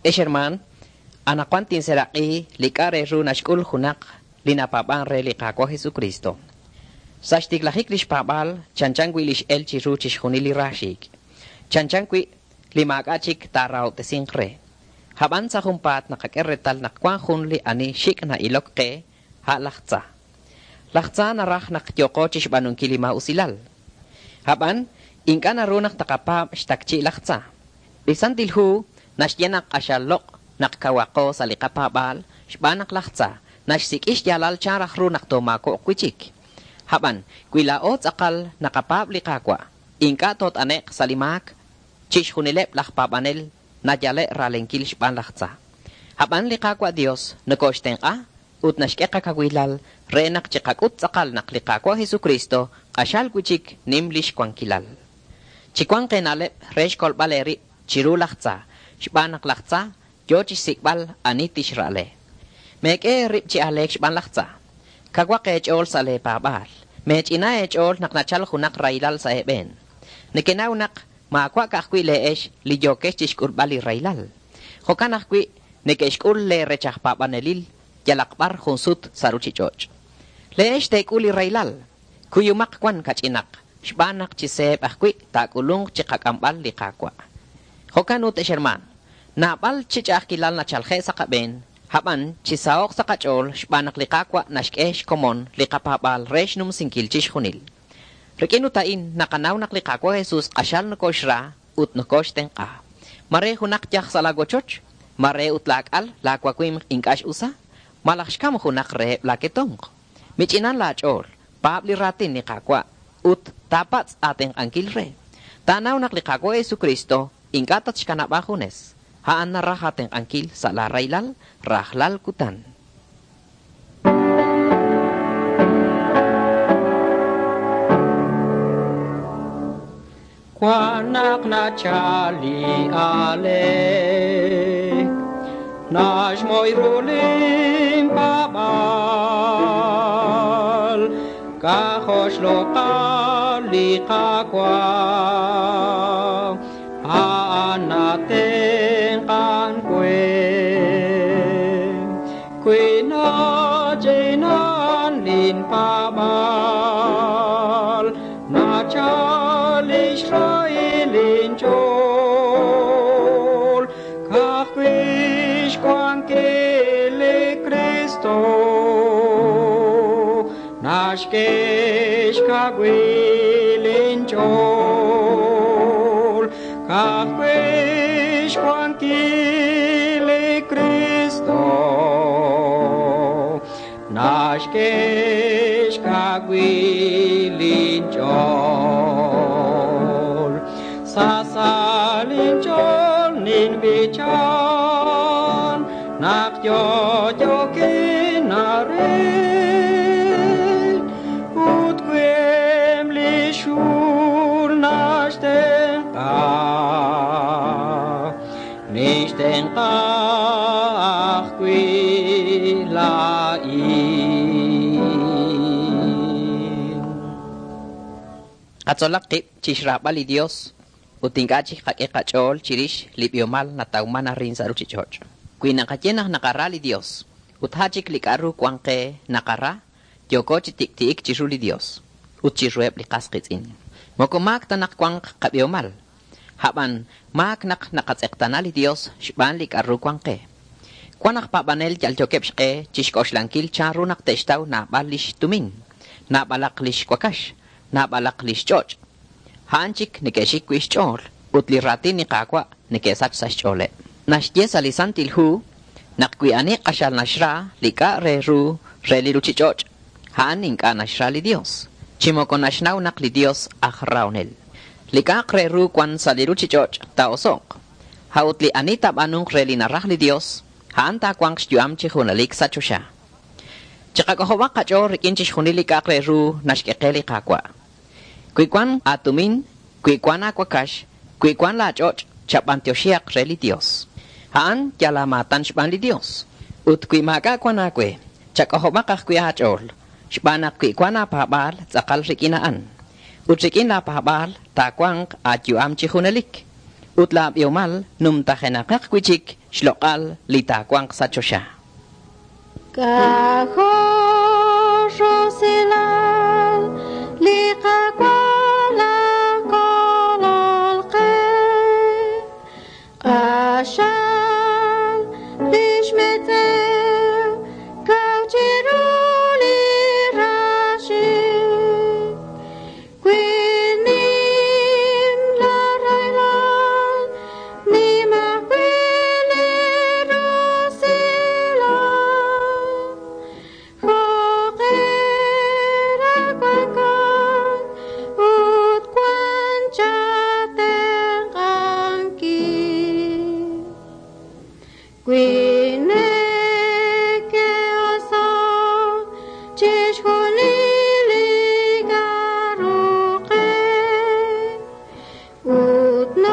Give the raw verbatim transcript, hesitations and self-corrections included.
Tesherman, anakwantin seraki likare ru nashkul hunak linapabang re likakwa Jesucristo. Sashtiglahik lish pabal, chanchanqui lish el chiru chishunili rashik. Chanchanqui limagachik tarao tesingre. Haban sa humpat nakakeretal nakwanhun li ani shik na ilok ke ha lachtsa. Lachtsa narah nakyoko chishbanun kilima usilal. Haban, inka narunak takapam shtakchi lachtsa. Bisan dilhu, nashyanak asyalok nakawako sa likapabal, shbanak lachtsa, nashsikish yalal charah runak tomako kwichik. Haban, kwilaot akal nakapabli kakwa, inka tot anek salimak, chish hunilep lakpabanel, nadyale ralengkil shban lachtsa. Haban likakwa Dios, nakoshten ka, ut nashkeka kagwilal, renak chikakut sakal naklikakwa Jesucristo, asyal kwichik nimlish kwang kilal. Chikwang kenalep, resh kolbaleri, chiru lachtsa, shbanak lachtsa, yo chisikbal anitish rale. Meke rip chi alek shban lachtsa. Kagwa ke echol sa le pabal. Mech ina echol naknachal hunak railal sa eben. Nikinaw nak makwa kakwi leesh lijokesh chishkurbali railal. Hokanakwi nikeshkul le rechah pabanelil yalakbar hunsut saruchichoch. Leesh tekuli railal. Kuyumak kwan kachinak. Shbanak chiseb akwi takulung chikakambal likakwa. Hokanut esherman. Napal chichak kilal na chalhe sa kaben. Haban, chisaok sa kachol, shbanak likakwa nashkesh komon, likapabal resh num singkil chishunil. Rikinutain, nakanaw naklikakwa Jesus asyal nukoshra, ut nukosh tengka. Mare hunak tiyak sa lagochoch, mare ut lakal, lakwakwim inkash usa, malakshkam hunak re laketong. Michinan lachol, pabli ratin ni kakwa, ut tapats ateng angkil re. Tanaw naklikakwa Jesucristo, inkatat shkanabahunes. Haan na rahateng angkil sa laraylal, rahlal kutan. Kwanak na chali ale, naj moy rulim babal, kahosh lo kali kakwa, haan natin kan kwe, kwe na jenan lin pabal, na chali Israelin chol, kakwish kwan kele Kristo, nashkesh kagwilin chol, kakwish kwan kele Kristo, nashkesh kagwilin chol, sasalin chol nin bichan, nakyo jokin narin, ut kwem lishur nashten ka, nishten ka akwi lain. Katsolakip chishrabali Dios, utingkachik kakekachol chirish lipyomal na tauman na rin sa ruchichoch. Kuinakatyenak nakarali Dios, uthachik likaru kwangke nakara, yoko chitik-tik chiruli Dios, utchirweb likaskitzin. Mokumak tanak kwang kapyomal, haban mak nak nakatsektanali Dios, shban likaru kwangke. Kwanak pabanel yalchokep shke, chishkosh-lankil charu nakteshtaw na balish tumin, na balaklish kwakash, na balaklish choch. Hanchik nikeshik kwish chol, utliratin ni kakwa nikesach sa chole. Nashye salisantil hu, nakwianik asyal nashra, lika re ru, re li ruchichoch. Haan inka nashra li Dios. Chimoko nashnaw nak li Dios akhraunel. Lika re ru kwan sa li ruchichoch, taosok. Hautli anita banung re li narah li Dios, haan ta kwang syuam chihunalik sa chosya. Chikakahowak kacho rikin chihunilika re ru, nashkekeli kakwa. Kuikwan atumin, kuikwan akwakash, kuikwan la choch, chapantioshyak re li Dios. Haan yalamatan shban li Dios. Ut kuimaka kwanakwe, chakahobakak kuyachol, shbanak kuikwana pahabal, zakal rikinaan. Ut rikin la pahabal, takwang at yuam chihunalik. Ut la biomal, num tahenakak kwichik, Shlokal lita kwang sachosha. Kaho rosilal liqa kwala kolol qe qashal lishmetev kauchiruli rashi quinim la railan nima quile rosilal foqera kwankan ut kwanchaten qanki Quine que oso chishulili garuqe ut